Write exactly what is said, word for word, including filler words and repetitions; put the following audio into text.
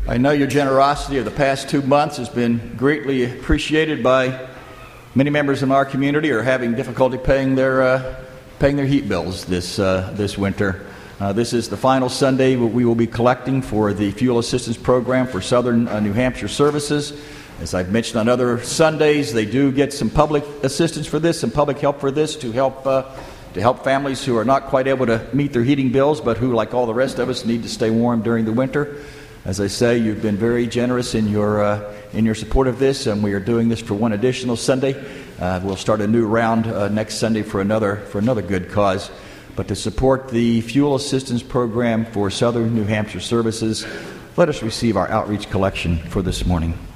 I know your generosity of the past two months has been greatly appreciated by many members of our community are having difficulty paying their uh, paying their heat bills this uh, this winter. Uh, this is the final Sunday we will be collecting for the Fuel Assistance Program for Southern uh, New Hampshire Services. As I've mentioned on other Sundays, they do get some public assistance for this, some public help for this to help uh, to help families who are not quite able to meet their heating bills, but who, like all the rest of us, need to stay warm during the winter. As I say, you've been very generous in your uh, in your support of this, and we are doing this for one additional Sunday. Uh, we'll start a new round uh, next Sunday for another for another good cause. But to support the Fuel Assistance Program for Southern New Hampshire Services, let us receive our outreach collection for this morning.